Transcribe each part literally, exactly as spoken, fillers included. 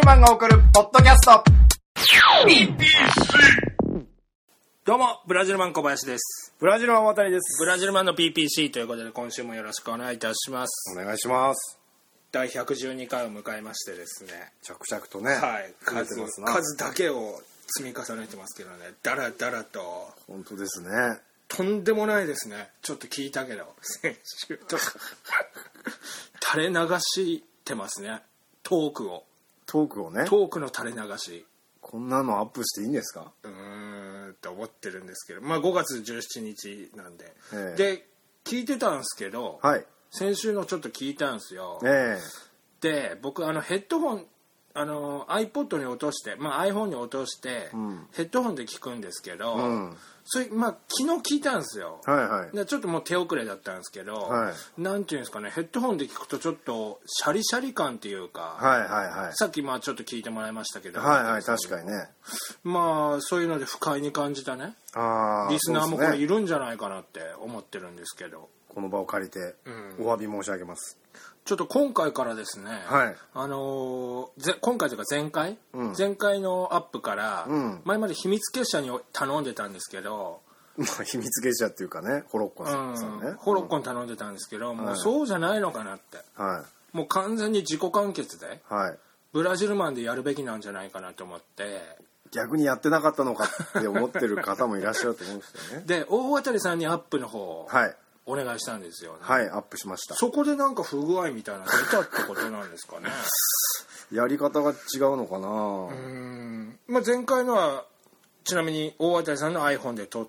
マンが送るポッドキャスト ピーピーシー。 どうもブラジルマン小林です。 ブラジルマン渡です。 ブラジルマンの ピーピーシー ということで今週もよろしくお願いいたします。 お願いします。 だいひゃくじゅうにかいを迎えましてですね、 着々とね、 はい、数数だけを積み重ねてますけどね、だらだらと。 本当ですね。 とんでもないですね。ちょっと聞いたけど先週とか垂れ流してますね、トークをトークをねトークの垂れ流し。 こんなのアップしていいんですか？ うーんと思ってるんですけど、まあごがつじゅうしちにちなんで、 ええ、 で聞いてたんですけど、 はい、 先週のちょっと聞いたんですよ、 ええ、で僕あのヘッドホンあの iPod に落として、まあ、iPhone に落として、うん、ヘッドホンで聞くんですけど、うん、それまあ昨日聞いたんですよ、はいはい、でちょっともう手遅れだったんですけど、はい、なんていうんですかね、ヘッドホンで聞くとちょっとシャリシャリ感っていうか、はいはいはい、さっきまあちょっと聞いてもらいましたけど、 はいはい、確かにね、 まあそういうので不快に感じたね。あ、リスナーもこれいるんじゃないかなって思ってるんですけど、 この場を借りてお詫び申し上げます、 ちょっと今回からですね、はい、あのー、ぜ今回というか前回、うん、前回のアップから、うん、前まで秘密結社に頼んでたんですけど、 まあ、秘密結社っていうかね、ホロッコさんね、うん、 ホロッコに頼んでたんですけど、うん、もうそうじゃないのかなって、はい、もう完全に自己完結で、はい、ブラジルマンでやるべきなんじゃないかなと思って、 逆にやってなかったのかって思ってる方もいらっしゃると思うんですよね。 で大渡さんにアップの方、はい、お願いしたんですよね。 はい、アップしました。 そこでなんか不具合みたいなの出たってことなんですかね。 やり方が違うのかな。うーん、まあ、前回のはちなみに大渡さんの iPhone で撮って、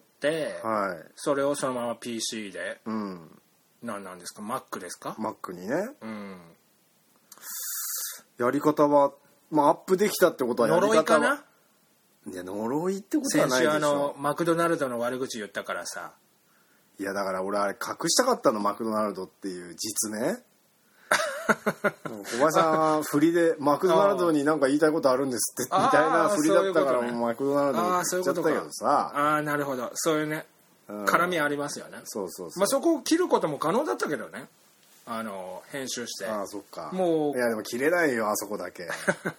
はい、それをそのまま ピーシー で、うん、何なんですか、 Mac ですか？ Mac にね、うん、やり方は、まあ、アップできたってことはやり方は呪いかな。 いや、呪いってことはないでしょ。 先週あのマクドナルドの悪口言ったからさ。 いやだから俺あれ隠したかったの、マクドナルドっていう実ね。小林さんは振りでマクドナルドに何か言いたいことあるんですってみたいな振りだったから、もうマクドナルドに言っちゃったけどさ。 ああ、なるほど、そういうね、絡みありますよね。そうそうそう、まあ、そこを切ることも可能だったけどね、あの編集して。 ああ、そっか。 もういやでも切れないよ、あそこだけ。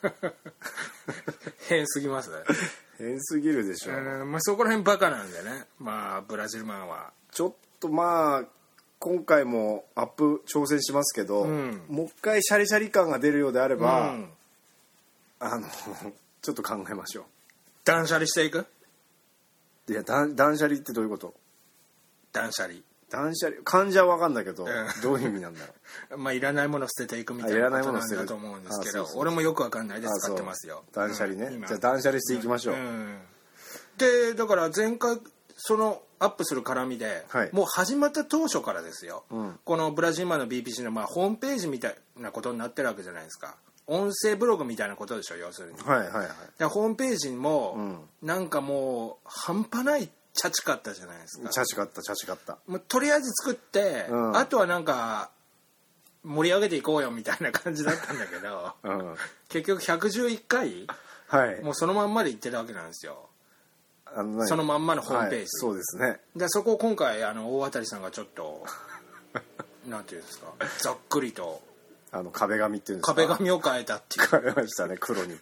変すぎますね。 変すぎるでしょ、 うん、まあ、そこら辺バカなんでね、まあブラジルマンはちょっとまあ今回もアップ挑戦しますけど、うん、もう一回シャリシャリ感が出るようであれば、うん、あのちょっと考えましょう。 断捨離していく。 いや、断捨離ってどういうこと？ 断捨離断捨離、漢字は分かんだけど、うん、どういう意味なんだろう。まあいらないもの捨てていくみたいなことなんだと思うんですけど、俺もよく分かんないで使ってますよ。 断捨離ね、うん、じゃあ断捨離していきましょう、うん、 でだから前回そのアップする絡みで、はい、もう始まった当初からですよ、うん、このブラジルマンの ビーピーシー のまあホームページみたいなことになってるわけじゃないですか。音声ブログみたいなことでしょ、要するに。はいはいはい。でホームページも、うん、なんかもう半端ないチャチかったじゃないですか。 チャチかったチャチかった。 もうとりあえず作って、うん、あとはなんか盛り上げていこうよみたいな感じだったんだけど、うん、結局ひゃくじゅういっかい、はい、もうそのまんまで言ってたわけなんですよ。あのそのまんまのホームページ、はい、 そうですね。 でそこを今回あの大渡さんがちょっとなんていうんですか、ざっくりとあの壁紙っていうんですか、 壁紙を変えたっていう。 変えましたね、黒に。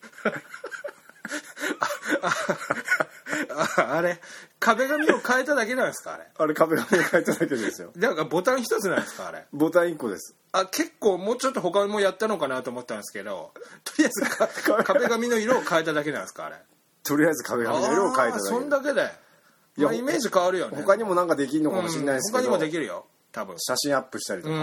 あ, あ, あれ壁紙を変えただけなんですか？あれあれ壁紙を変えただけですよ。 だからボタン一つなんですか？あれボタン一個です。 あ、結構もうちょっと他もやったのかなと思ったんですけど、とりあえず壁紙の色を変えただけなんですか？あれとりあえず壁紙の色を変えただけ。 そんだけで、まあ、イメージ変わるよね。 他にもなんかできるのかもしれないですけど、 うん、他にもできるよ多分。 写真アップしたりとか、うん、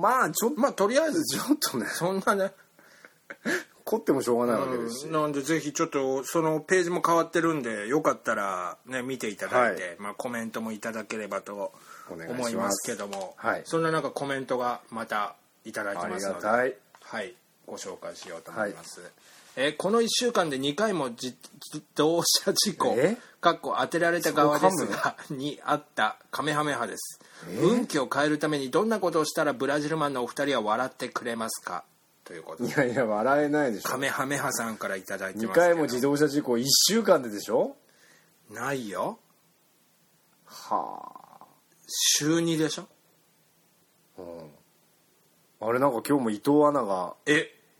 まあちょっとまあとりあえずちょっとね、 そんなね凝ってもしょうがないわけですし、 うん、なんでぜひちょっとそのページも変わってるんで、よかったらね見ていただいて、はい、まあ、コメントもいただければと思いますけども、はい、そんな中コメントがまたいただいてますので、はい、ご紹介しようと思います、はい。えー、このいっしゅうかんでにかいも自動車事故かっこ当てられた側ですがにあったカメハメハです、えー、運気を変えるためにどんなことをしたらブラジルマンのお二人は笑ってくれますかということで。 いやいや笑えないでしょ。 カメハメハさんからいただいてますけど、 にかいも自動車事故いっしゅうかんででしょ。 ないよ。 はあ、 週にでしょ、 うん、あれなんか今日も伊藤アナがえ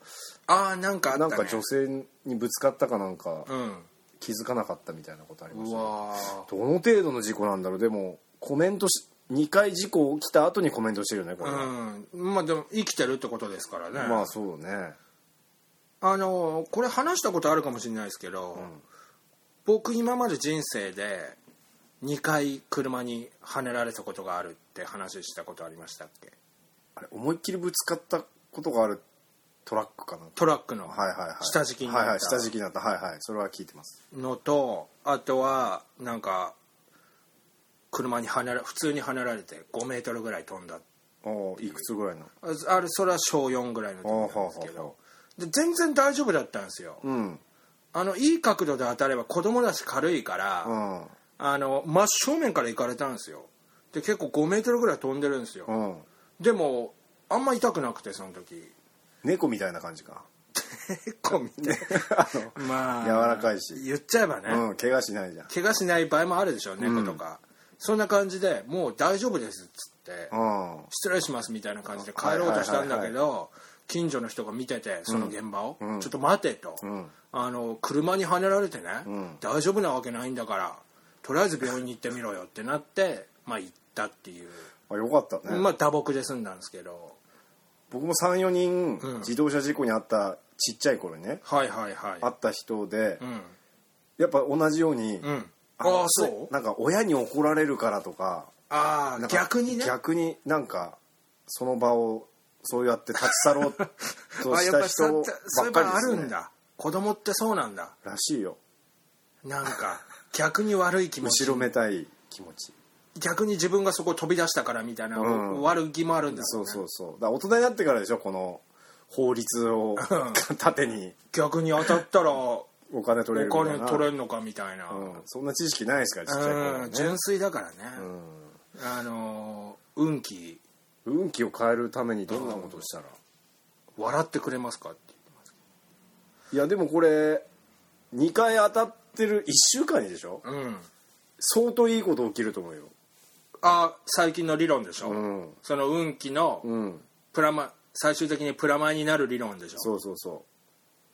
ああなんかあったね。 なんか女性にぶつかったかなんか、 うん、 気づかなかったみたいなことありました、ね、 うわどの程度の事故なんだろう。でもコメントしにかい事故起きた後にコメントしてるよねこれは。 うん、まあでも生きてるってことですからね。 まあそうね。 あのこれ話したことあるかもしれないですけど、うん、僕今まで人生でにかい車にはねられたことがあるって話したことありましたっけ？ あれ思いっきりぶつかったことがあるトラックかな。 トラックのはいはいはい下敷きになった、 はいはい、下敷きになった、はいはい、それは聞いてますのと、あとはなんか車にはねら普通にはねられてごメートルぐらい飛んだ。 おいくつぐらいの？ あれそれはしょうよんぐらいの時なんですけど、で全然大丈夫だったんですよ、うん、あのいい角度で当たれば子供だし軽いから、うん、あの真正面から行かれたんですよ。で結構ごメートルぐらい飛んでるんですよ、うん、でもあんま痛くなくてその時。 猫みたいな感じか。 猫みたいなまあ柔らかいし言っちゃえばね、 うん、怪我しないじゃん。 怪我しない場合もあるでしょ猫とか、うん、そんな感じでもう大丈夫ですっつって、うん、失礼しますみたいな感じで帰ろうとしたんだけど、近所の人が見ててその現場を、うん、ちょっと待てと、うん、あの車にはねられてね、うん、大丈夫なわけないんだからとりあえず病院に行ってみろよってなってまあ行ったっていう。 あ、よかったね。 まあ打撲で済んだんですけど、 僕も さんよにん自動車事故に遭ったちっちゃい頃にね、 はいはいはい、 会った人で、うん、やっぱ同じように、うん、 ああそうなんか親に怒られるからとか、 ああ逆にね、 逆になんかその場をそうやって立ち去ろうとした人ばっかりですね。 そういう場あるんだ。子供ってそうなんだらしいよ。 なんか逆に悪い気持ち、 後ろめたい気持ち、 逆に自分がそこ飛び出したからみたいな、うん、悪気もあるんだろうね。 そうそうそう。だから大人になってからでしょこの法律を盾に逆に当たったらお金取れるみたいな、 お金取れるのかみたいな、 うん、そんな知識ないですからちっちゃい頃、ね、 純粋だからね、うん、あの運気運気を変えるためにどんなことをしたら、 うん、笑ってくれますかって言ってます。 いやでもこれにかい当たってるいっしゅうかんにでしょ、うん、相当いいこと起きると思うよ。 あ、最近の理論でしょ、うん、その運気のプラマ、最終的にプラマイになる理論でしょ。 そうそうそう、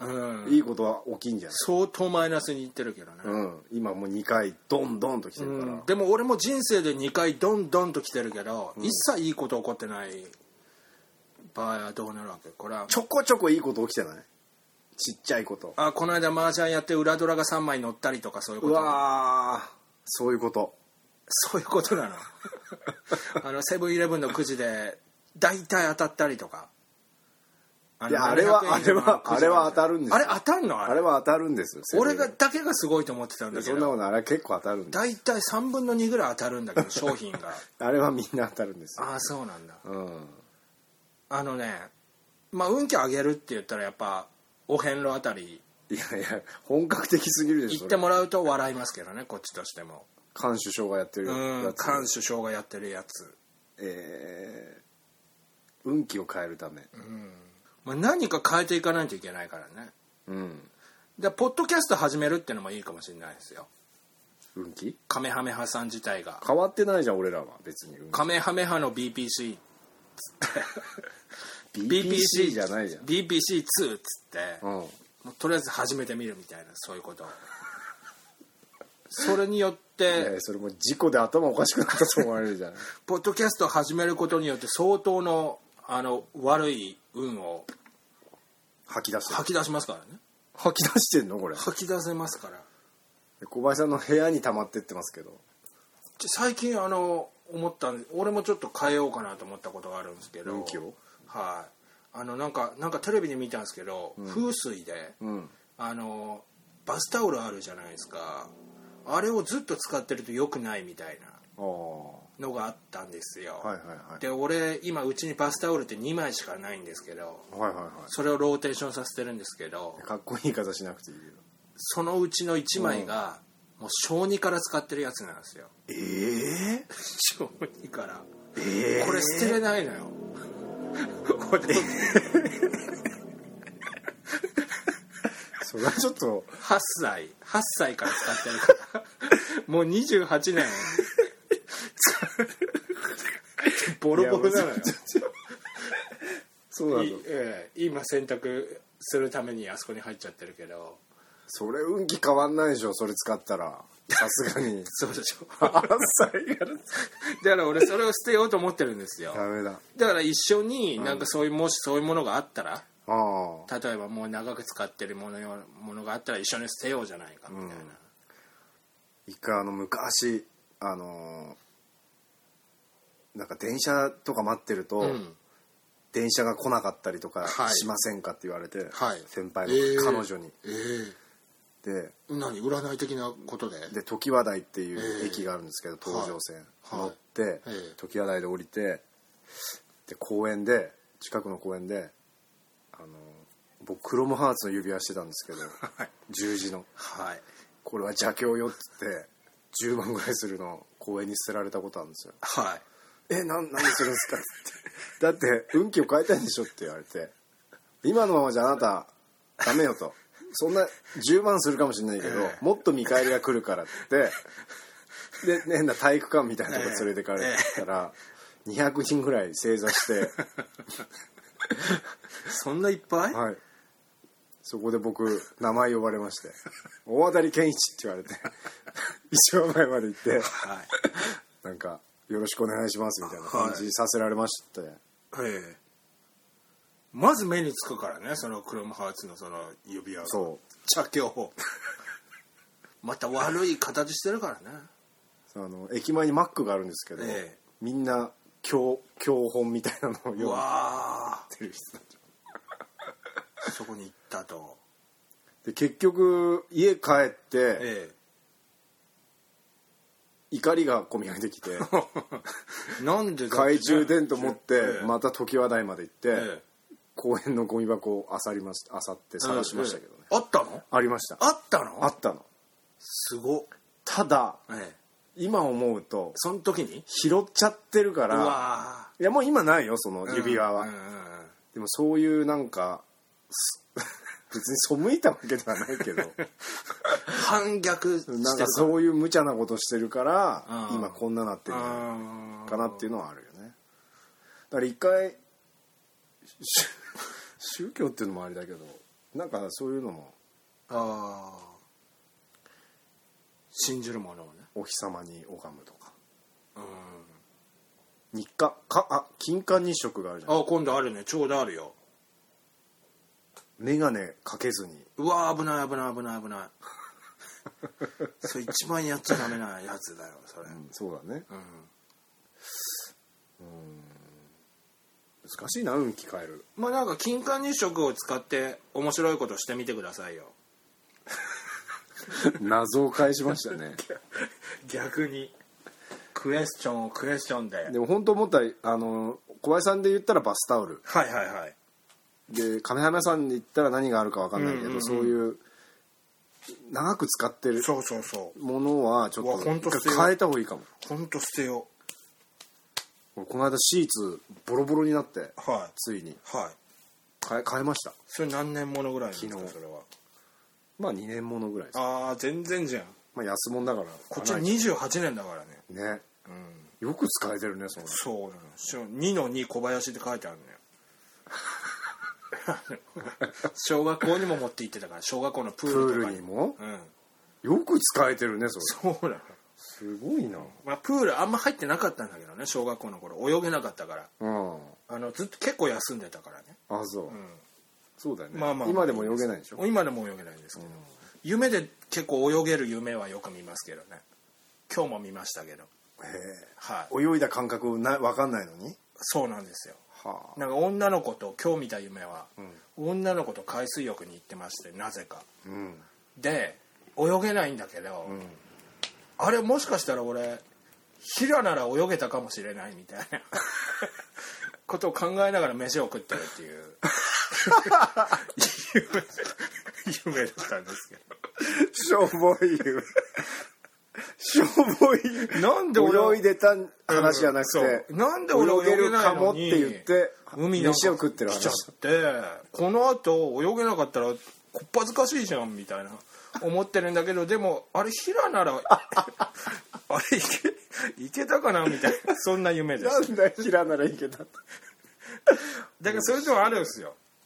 うん、いいことは起きんじゃない。 相当マイナスにいってるけどね、 うん、今もうにかいドンドンと来てるから、うん、 でも俺も人生でにかいドンドンと来てるけど、うん、一切いいこと起こってない場合はどうなるわけ。これはちょこちょこいいこと起きてない？ちっちゃいこと。 あ、この間麻雀やって裏ドラがさんまい乗ったりとかそういうこと。 うわー、そういうこと。 そういうことなのあのセブンイレブンのくじで大体当たったりとか。 いや、あれはあれはあれは当たるんですよ。 あれ当たんの？あれ、 あれは当たるんですよ。 俺がだけがすごいと思ってたんだけど、 そんなことあれは結構当たるんです。 大体さんぶんのにぐらい当たるんだけど商品があれはみんな当たるんですよ。 ああ、そうなんだ、うん、あのね、まあ運気上げるって言ったらやっぱお遍路あたり、 いやいや本格的すぎるでしょ。 言ってもらうと笑いますけどね、こっちとしても。 菅首相がやってるやつ。 うん、菅首相がやってるやつ、 えー、運気を変えるため、うん、 まあ、何か変えていかないといけないからね。うん。でポッドキャスト始めるっていうのもいいかもしれないですよ。 運気？ カメハメハさん自体が変わってないじゃん俺らは別に。 カメハメハの ビーピーシー つってビーピーシー じゃないじゃん。 ビーピーシーツー っつって、うん、もうとりあえず始めてみるみたいな、そういうことそれによって、いやいやそれも事故で頭おかしくなったと思われるじゃないポッドキャストを始めることによって相当のあの悪い運を吐き出す吐き出しますからね。 吐き出してんのこれ？ 吐き出せますから。 小林さんの部屋に溜まってってますけど、 最近あの思ったんで、俺もちょっと変えようかなと思ったことがあるんですけど、 運気を、 はい、あのなんかなんかテレビで見たんですけど、うん、風水で、うん、あのバスタオルあるじゃないですか、あれをずっと使ってると良くないみたいなのがあったんですよ、はいはいはい、で俺今うちにバスタオルってにまいしかないんですけど、はいはいはい、それをローテーションさせてるんですけど、 かっこいい方しなくていいよ。 そのうちのいちまいが、うん、もう小にから使ってるやつなんですよ。 えー、 小にから、 えー、 これ捨てれないのよこれそれはちょっとはっさいはっさいから使ってるからもうにじゅうはちねんボロボロなのよ。 そうなんだ、 えー、今洗濯するためにあそこに入っちゃってるけど、 それ運気変わんないでしょ、それ使ったら。さすがにそうでしょだから俺それを捨てようと思ってるんですよ。 ダメだ。 だから一緒になんかそういう、うん、もしそういうものがあったら、 あ例えばもう長く使ってるものよものがあったら一緒に捨てようじゃないかみたいな、うん、 一回あの昔あのー、なんか電車とか待ってると、うん、電車が来なかったりとかしませんかって言われて、はい、先輩の彼女に、えーえー、で何占い的なことでで常盤台っていう駅があるんですけど、えー、東上線、はい、乗って、はい、常盤台で降りてで公園で近くの公園であの僕クロムハーツの指輪してたんですけど、はい、十字の、はい、これは邪教よっつってじゅうまんぐらいするの公園に捨てられたことあるんですよ。はい、えなん何するんですかってだって運気を変えたいんでしょって言われて、今のままじゃあなたダメよと、そんなじゅうまんするかもしれないけど、えー、もっと見返りが来るからってで変な体育館みたいなとこ連れてかれたら、えー、にひゃくにんぐらい正座してそんないっぱい？ はい。そこで僕名前呼ばれまして大当健一って言われて一番前まで行って、はい、なんかよろしくお願いしますみたいな感じさせられまして、はい、 まず目につくからね、そのクロムハーツのその指輪が、そう茶鏡また悪い形してるからね。 あの駅前にマックがあるんですけど、ええ、みんな教教本みたいなのを読んでる人たちそこに行ったと。 で結局家帰って、ええ、怒りがこみ上げてきてなんでだ懐中電灯持って、ええ、また常盤台まで行って、ええ、公園のゴミ箱を漁りまし、漁って探しましたけどね、 ええ、あったの？ ありました。 あったの？ あったの。 すご。 ただ、ええ、今思うとその時に拾っちゃってるから、うわいやもう今ないよその指輪は、うんうんうん、でもそういうなんか別に背いたわけではないけど反逆してるなんかそういう無茶なことしてるから今こんななってるかなっていうのはあるよね。だから一回宗教っていうのもあれだけどなんかそういうのもあ信じるものをね、 お日様に拝むとか、うん、日課かあ金環日食があるじゃん。 あ今度あるね、ちょうどあるよ。 メガネかけずに、 うわ危ない危ない危ない危ないそれ一番やっちゃダメなやつだよそれ、うん、 そうだね、うん、うん難しいな運気変える。 まあなんか金環日食を使って面白いことしてみてくださいよ謎を返しましたね逆にクエスチョンをクエスチョンで。 でも本当思ったらあの小林さんで言ったらバスタオル、 はいはいはい、 で亀山さんで言ったら何があるか分かんないけど、うんうんうん、そういう長く使ってるものはちょっと変えた方がいいかも。 ほんと捨てよう。この間シーツボロボロになって、はい、ついに、はい、変え、変えました。 それ何年ものぐらいなんですか？それはまあにねんものぐらいです。 ああ全然じゃん。 まあ安物だからこっちはにじゅうはちねんだからね。 ね、うん、よく使えてるねそれ。 そうなの。にのに小林って書いてあるのよ小学校にも持って行ってたから、小学校のプールとかにプールにも、うん、よく使えてるねそれ。 そうなの。 すごいな、 まあ、プールあんま入ってなかったんだけどね、小学校の頃泳げなかったから、うん、あのずっと結構休んでたからね。 あそう、うん、そうだよね、まあまあ、今でも泳げないでしょ。 今でも泳げないんですけど、うん、夢で結構泳げる夢はよく見ますけどね。今日も見ましたけど。へえ、はい、泳いだ感覚な分かんないのに。 そうなんですよ、はあ、なんか女の子と今日見た夢は、うん、女の子と海水浴に行ってまして、なぜか、うん、で泳げないんだけど、うん、あれもしかしたら俺ヒラなら泳げたかもしれないみたいなことを考えながら飯を食ってるっていう夢, 夢だったんですけどしょぼい夢しょぼいなんで俺泳いでた話じゃなくて、 うん、なんで俺泳げないのに泳げるかもって言って海に飯を食ってる話来ちゃって、このあと泳げなかったらこっぱずかしいじゃんみたいな思ってるんだけど、でもあれヒラならあれいけいけたかなみたいな、そんな夢です。 なんだヒラならいけただからそういうのはあるんですよ。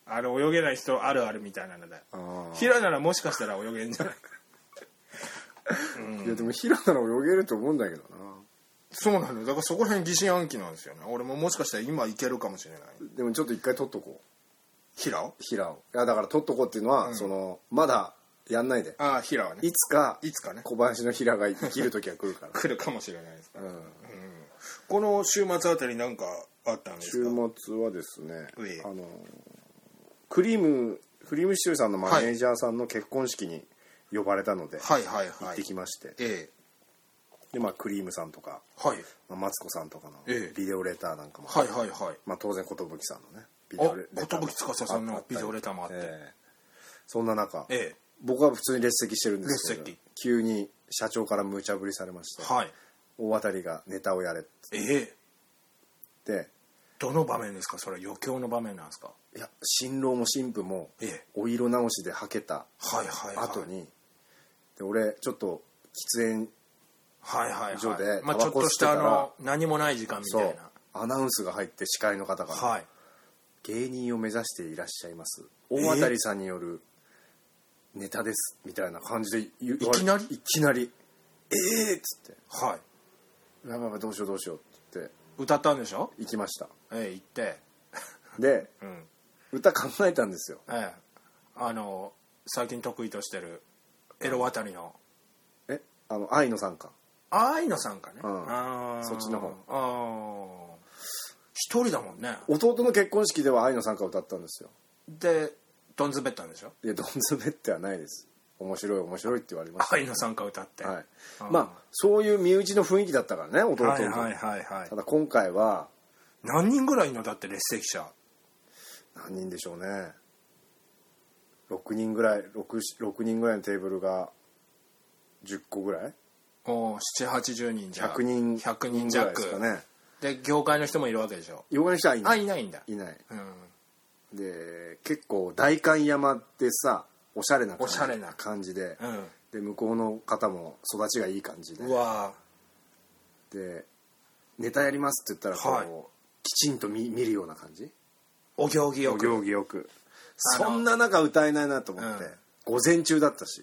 あの泳げない人あるあるみたいなので、平ならもしかしたら泳げんじゃないか、 うん、いやでも平なら泳げると思うんだけどな。 そうなのだからそこら辺疑心暗鬼なんですよね。俺ももしかしたら今いけるかもしれない。 でもちょっと一回取っとこう。 平を平をいやだから取っとこうっていうのは、うん、そのまだやんないで。 ああ平はね。 いつかいつかね小林の平が生きる時は来るから来るかもしれないですから、うんうん、この週末あたりなんかあったんですか。 週末はですね、あのクリームクリームシチューさんのマネージャーさんの結婚式に呼ばれたので、はい、行ってきまして、ええ、でまあクリームさんとか、はいまあ、マツコさんとかのビデオレターなんかも、はいはいはいまあ、当然寿さんのねビデオレターも司さんのビデオレターもあって、えー、 そんな中、ええ、僕は普通に列席してるんですけど急に社長から無茶ぶりされまして、はい、大当たりがネタをやれって、ええ、でどの場面ですか。それは余興の場面なんですか。 いや新郎も新婦もお色直しではけた後に、で俺ちょっと喫煙所でタバコ吸ってたら何もない時間みたいなアナウンスが入って司会の方が、はい、芸人を目指していらっしゃいます大当たりさんによるネタですみたいな感じでいきなりいきなりええー、っつってはいやばいやばいどうしようどうしようってって歌ったんでしょ。 行きました。 ええ行ってで、うん、歌考えたんですよ。 ええあの最近得意としてるエロ渡りのえあの愛のさんか愛のさんかね、 うん、あそっちの方あ一人だもんね。 弟の結婚式では愛のさんか歌ったんですよ。 でドンズベったんでしょ。 いやドンズベってはないです。面白い面白いって言われました。 愛のさんか歌って、 はい、まあそういう身内の雰囲気だったからね弟の、はいはいはいはい、ただ今回は何人ぐらいのだって列席者何人でしょうね。ろくにんぐらい 6, 6人ぐらいのテーブルがじゅっこぐらいおおななじゅうはちじゅうにんじゃひゃくにんひゃくにん弱ですかね。で業界の人もいるわけでしょ。 業界の人はいない。 あいないんだ。 いない、うん、で結構代官山ってさおしゃれな感じ, な感じで、うん、で向こうの方も育ちがいい感じでうわでネタやりますって言ったらこう、はい、きちんと 見, 見るような感じお行儀よくお行儀よくそんな中歌えないなと思って、うん、午前中だったし、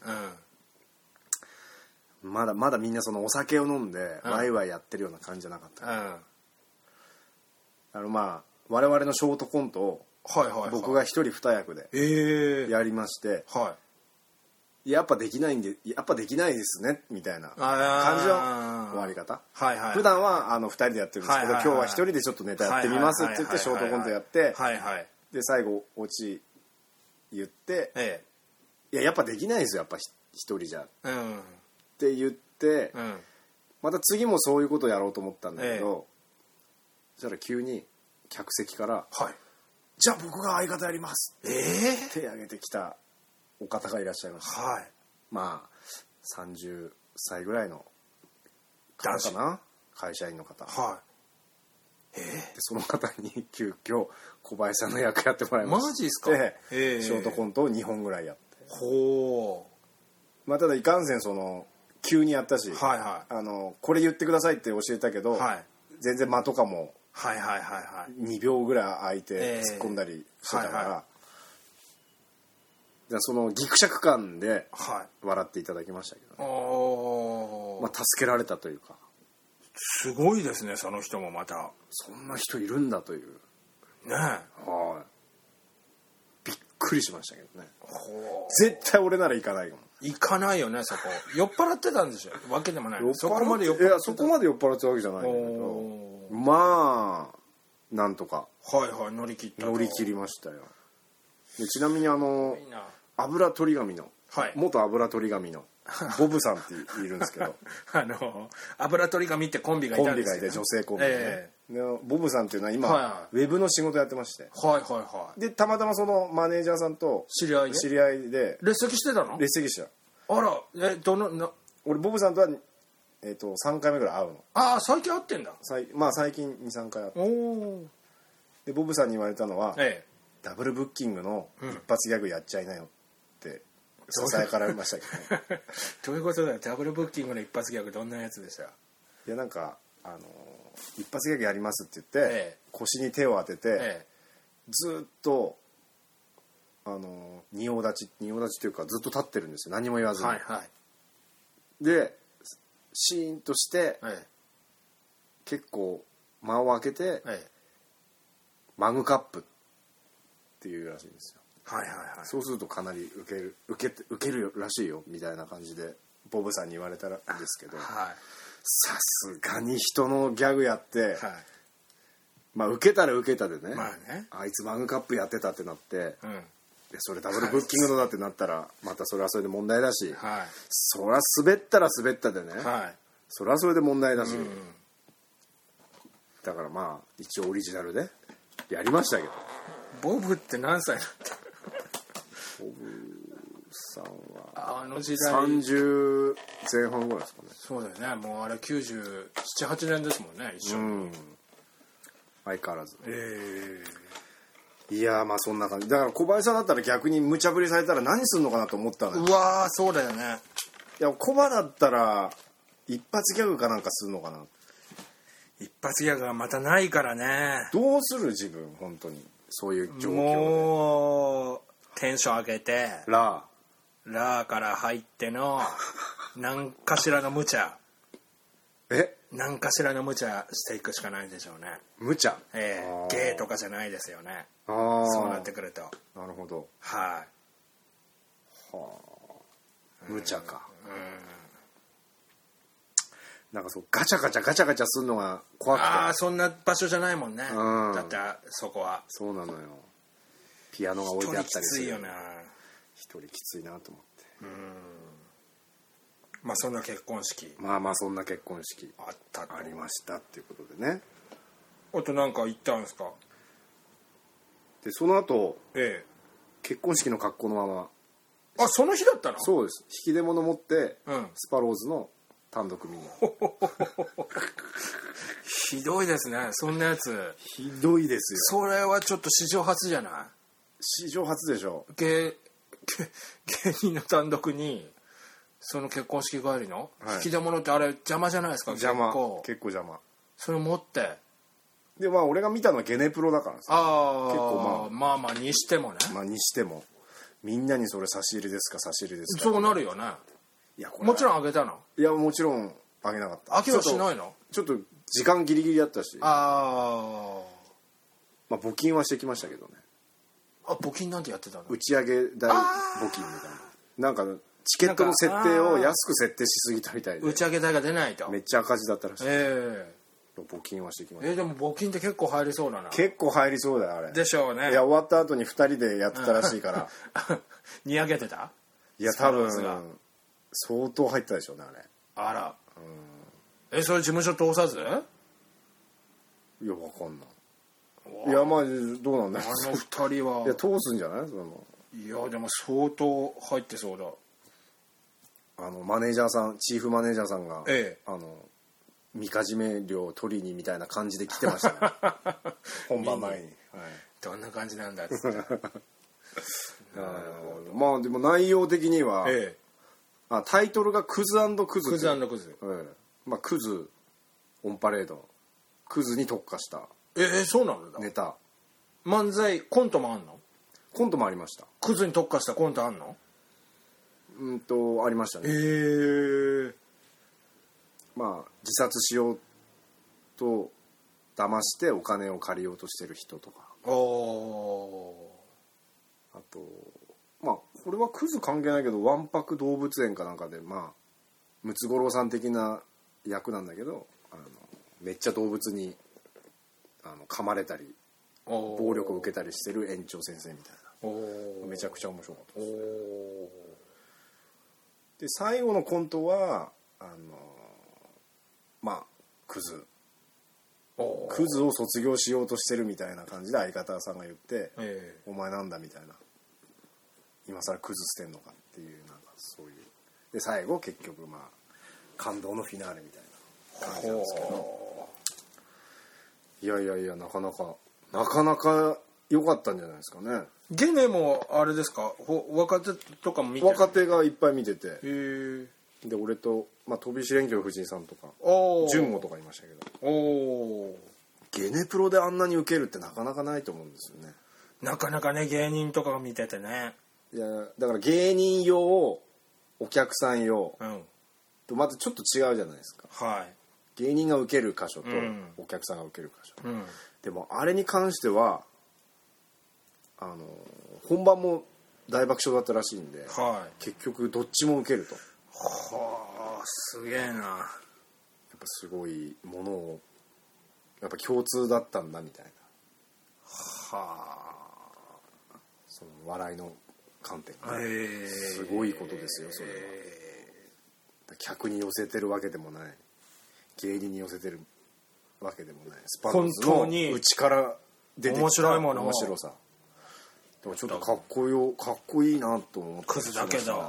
うん、まだまだみんなそのお酒を飲んで、うん、ワイワイやってるような感じじゃなかった、うん、あのまあ我々のショートコントをはいはいはい、僕が一人二役でやりまして、えーはい、やっぱできないんでやっぱできないですねみたいな感じの終わり方、はいはい、普段はあの二人でやってるんですけど、はいはいはい、今日は一人でちょっとネタやってみますって言ってショートコントやって、はいはい、で最後オチ言って、えー、いややっぱできないですよやっぱ一人じゃ、うん、って言って、うん、また次もそういうことをやろうと思ったんだけど、えー、そしたら急に客席から「はいじゃあ僕が相方やります」って手挙げてきたお方がいらっしゃいました、はい、まあさんじゅっさいぐらいの方かな会社員の方、はい、えー、でその方に急遽小林さんの役やってもらいました。 マジですか。 えー、ショートコントをにほんぐらいやってほう、まあ、ただいかんせんその急にやったし、はいはい、あのこれ言ってくださいって教えたけど、はい、全然間とかもはいはいはいはい、にびょうぐらい空いて突っ込んだりしてたから、えーはいはい、そのギクシャク感で笑っていただきましたけど、ね、はいまあ、助けられたというかすごいですね。その人もまたそんな人いるんだというねえ、はい、びっくりしましたけどね。絶対俺なら行かないかも。 行かないよねそこ。酔っ払ってたんでしょわけでもない。 そこまで酔っ払ってた。いやそこまで酔っ払ってたわけじゃないんだけどまあなんとかはいはい乗り切った乗り切りましたよ。でちなみにあの油取り紙の、はい、元油取り紙のボブさんっているんですけどあの油取り紙ってコンビがいたんですよ、ね、 コンビがいて女性コンビで、ねえー、でボブさんっていうのは今、はいはい、ウェブの仕事やってましてはいはいはいでたまたまそのマネージャーさんと知り合いで知り合いで列席してたの。 列席したあらえどのな俺ボブさんとはえー、とさんかいめぐらい会うの。 ああ最近会ってんだ。 まあ最近 にさんかい会っておでボブさんに言われたのは、ええ、ダブルブッキングの一発ギャグやっちゃいなよってささやかられましたけどねどういうことだよ。ダブルブッキングの一発ギャグどんなやつでした。いやなんかあのー、一発ギャグやりますって言って、ええ、腰に手を当てて、ええ、ずっとあの仁王立ち仁王立ちというかずっと立ってるんですよ、何も言わずに、 はいはい、 でシーンとして、 はい、 結構間を空けて、 はい、 マグカップっていうらしいんですよ。 はいはいはい、 そうするとかなり受ける受けて受けるらしいよみたいな感じでボブさんに言われたんですけど、 はい、 さすがに人のギャグやって、はい、まあ受けたら受けたでね、 まあね、 あいつマグカップやってたってなって、うん、でそれダブルブッキングのだってなったらまたそれはそれで問題だし、はい、そりゃ滑ったら滑ったでね、はい、それはそれで問題だし、うん、だからまあ一応オリジナルでやりましたけど。 ボブって何歳なんだ。 ボブさんはあの時代さんじゅうぜん半ぐらいですかね。 そうだよね、もうあれきゅうじゅうなな、はちねんですもんね、一緒に、うん、 相変わらず。 えー、いやまあそんな感じだから、小林さんだったら逆に無茶ぶりされたら何するのかなと思ったのよ。 うわーそうだよね。 いやコバだったら一発ギャグかなんかするのかな。 一発ギャグがまたないからね。 どうする自分本当にそういう状況で。 もうテンション上げてラーラーから入っての何かしらの無茶え何かしらの無茶していくしかないでしょうね。 無茶、 ええー、ゲーとかじゃないですよね。 あそうなってくると。 なるほど。 はい、 はあ、無茶か。うん、なんかそうガチャガチャガチャガチャするのが怖くて。 ああそんな場所じゃないもんね、うん、だってそこは。 そうなのよ。ピアノが置いてあったりする。 一人きついよな。 一人きついなと思って。 うん、まあそんな結婚式、 まあまあそんな結婚式あったありましたっていうことでね。 あとなんか行ったんですか。 でその後、 ええ、 結婚式の格好のまま。 あその日だったの。 そうです。引き出物持って、 うん、 スパローズの単独見に。 ひどいですねそんなやつ。 ひどいですよ。 それはちょっと史上初じゃない。 史上初でしょ。 芸芸人の単独にその結婚式帰りの、はい、引き出物ってあれ邪魔じゃないですか。 邪魔。結構結構邪魔。 それ持ってでまあ俺が見たのはゲネプロだからさ。 あ結構まあまあまあにしてもね。 まあにしてもみんなにそれ差し入れですか差し入れですか。 そうなるよね。いやこれもちろんあげたの。いやもちろんあげなかった。 あげはしないの。 ちょっと時間ギリギリだったし。 ああまあ募金はしてきましたけどね。 あ募金なんてやってたの。 打ち上げ代募金みたいな。なんかチケットの設定を安く設定しすぎたみたいで打ち上げ代が出ないとめっちゃ赤字だったらしい。 ええー、募金はしてきました。 えー、でも募金って結構入りそうだな。 結構入りそうだよあれ。 でしょうね。 いや終わった後にふたりでやってたらしいからにやけてた。 いや多分相当入ったでしょうねあれ。 あら、うん、えそれ事務所通さず。いやわかんない。いやまあどうなんだろう。 あのふたりはいや通すんじゃない。そのいやでも相当入ってそうだ。 あのマネージャーさんチーフマネージャーさんが、 ええ、 あのみかじめ料取りにみたいな感じで来てましたね本番前に、はい、 どんな感じなんだっつってまあでも内容的には、 ええ、 あタイトルがクズ&クズクズ&クズ、 ええ、まあクズオンパレードクズに特化したええそうなんだ。 ネタ漫才コントもあんの。 コントもありました。 クズに特化したコントあんの。 うんとありましたね。 へえ。 まあ自殺しようと騙してお金を借りようとしてる人とか。 おあとまあこれはクズ関係ないけどわんぱく動物園かなんかでまあムツゴロウさん的な役なんだけどあのめっちゃ動物にあの噛まれたり暴力を受けたりしてる園長先生みたいな。おめちゃくちゃ面白かったです。で最後のコントはあのまあクズクズを卒業しようとしてるみたいな感じで相方さんが言って「えー、お前なんだ」みたいな「今更クズ捨てんのか」っていうなんかそういうで最後結局まあ感動のフィナーレみたいな感じなんですけどいやいやいやなかなかなかなか良かったんじゃないですかね。 ゲネもあれですか若手とかも見てる。 若手がいっぱい見ててへーで俺と、まあ、飛び石連協藤井さんとか純吾とかいましたけどおゲネプロであんなにウケるってなかなかないと思うんですよね。 なかなかね芸人とかが見ててね。 いやだから芸人用お客さん用、 うん、 とまたちょっと違うじゃないですか。 はい。 芸人が受ける箇所と、 うん、 お客さんが受ける箇所、 うん、 でもあれに関してはあの本番も大爆笑だったらしいんで、 はい、 結局どっちも受けると。 はあすげえな。やっぱすごいものをやっぱ共通だったんだみたいな。 はあ。 その笑いの観点が、 えー、 すごいことですよそれは。客に寄せてるわけでもない、芸人に寄せてるわけでもない、スパローズの内から出てきた面白いもの、面白さ。でもちょっとかっこよかっこいいなと思って。 クズだけど、 はい、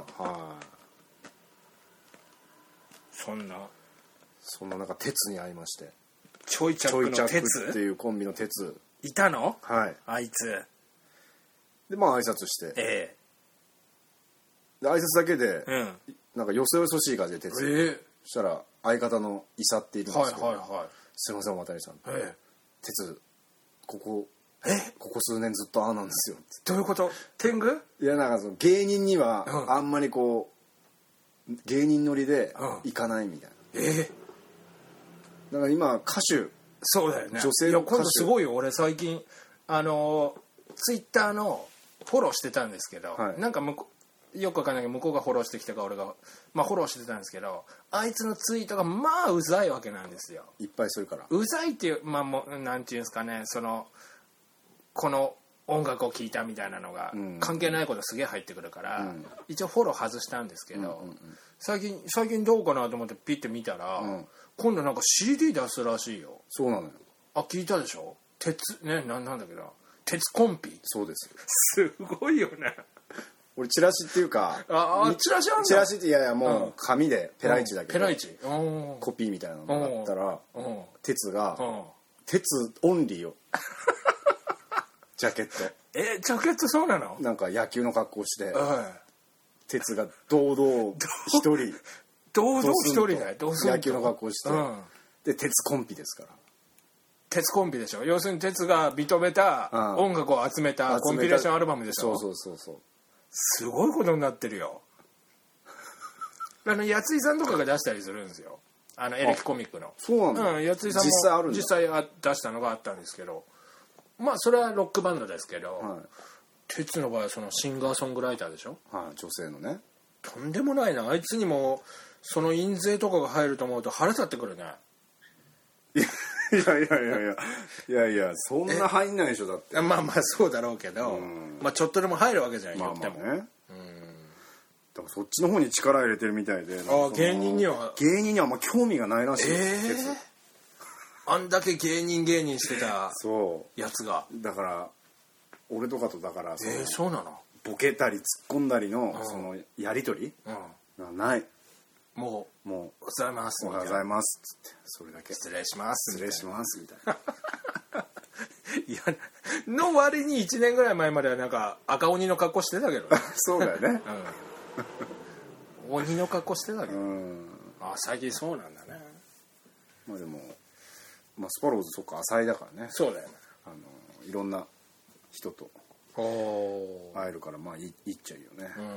そんなそんななんか鉄に会いまして、 ちょいちゃくの鉄っていうコンビの鉄いたの？ はい。 あいつでまあ挨拶して、 ええ、で挨拶だけで、 うん、 なんかよそよそしい感じで鉄、 えー、 そしたら相方の伊佐っているんですけど、 はいはいはい、 すいません渡さん、 えー、 鉄ここえここ数年ずっとああなんですよ。 どういうこと？天狗？ いやなんかその芸人にはあんまりこう、うん、芸人乗りで行かないみたいな、 うん、えー、 だから今歌手、 そうだよね、 女性の歌手、 いや今度すごいよ。俺最近あのツイッターのフォローしてたんですけど、はい、なんか向こうよくわかんないけど向こうがフォローしてきたか俺がまあフォローしてたんですけど、あいつのツイートがまあうざいわけなんですよ。 いっぱいするから。 うざいっていうまあもうなんていうんですかね、そのこの音楽を聴いたみたいなのが関係ないことすげえ入ってくるから、うん、一応フォロー外したんですけど、うんうんうん、最近最近どうかなと思ってピッて見たら、うん、今度なんか シーディー 出すらしいよ。 そうなのよ。 あ聞いたでしょ。鉄ねななんだっけな、鉄コンピ。 そうです。 すごいよね。 俺チラシっていうか、 ああチラシあんの？ チラシっていやいやもう紙でペライチだけど、 ペライチコピーみたいなのがあったら、鉄が鉄オンリーよ。ジャケット。 えジャケットそうなの？ なんか野球の格好して、鉄が堂々一人堂々一人だよ。 野球の格好して、で鉄コンピですから。 鉄コンピでしょ。要するに鉄が認めた音楽を集めたコンピレーションアルバムでしょ。 そうそうそうそう。 すごいことになってるよ。あのやついさんとかが出したりするんですよ。あのエレキコミックの。 そうなんだ。 うん、やついさんも実際あるんだ。実際出したのがあったんですけど、まあそれはロックバンドですけど、はい、鉄の場合はそのシンガーソングライターでしょ。 はい、女性のね。 とんでもないな。あいつにもその印税とかが入ると思うと腹立ってくるね。 いやいやいやいやいやいやいやそんな入んないでしょだって。 まあまあそうだろうけど、まあちょっとでも入るわけじゃん。 まあまあね。 言っても。うん。 でもそっちの方に力入れてるみたいで。 ああ芸人には芸人にはあんま興味がないらしい。 えー、あんだけ芸人芸人してたやつが。 だから俺とかとだからその、えー、そうなの。 ボケたり突っ込んだりのそのやり取りがない。 もう、 もう、 おはようございます。 おはようございます。つって、それだけ。 失礼します。 失礼します。みたいな。 いや、の割にいちねんぐらい前まではなんか赤鬼の格好してたけど、ね。 そうだよね。 うん、鬼の格好してたけど。うん、あ、最近そうなんだね。 まあでも、まあスパローズそっか浅いだからね。 そうだよね。 あの、いろんな人と会えるから、まあいいっちゃいいよね。うん、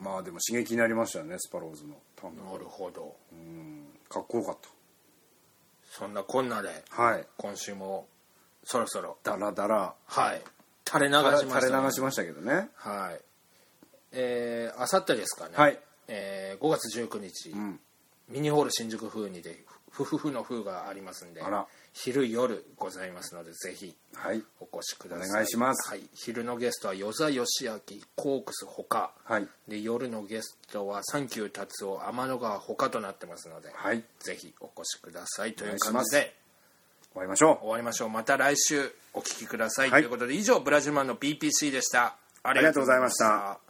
まあでも刺激になりましたよね、スパローズの単独。 なるほど。 うん、かっこよかった。 そんなこんなで、 はい、 今週もそろそろダラダラ、 はい、垂れ流しました、ね、 垂れ流しましたけどね。 はい。えー、あさってですかね。 はい。 えー、ごがつじゅうくにち、うん、ミニホール新宿風にでふふふの風がありますんで、 あら昼夜ございますのでぜひお越しください、 はい、お願いします、 はい、昼のゲストは与座義明コークスほか、 はい、 で夜のゲストはサンキュー達夫天の川ほかとなってますので、はい、ぜひお越しくださいという感じで終わりましょう終わりましょう。また来週お聞きください、はい、ということで以上ブラジルマンの ビーピーシー でした。 ありがとうございました。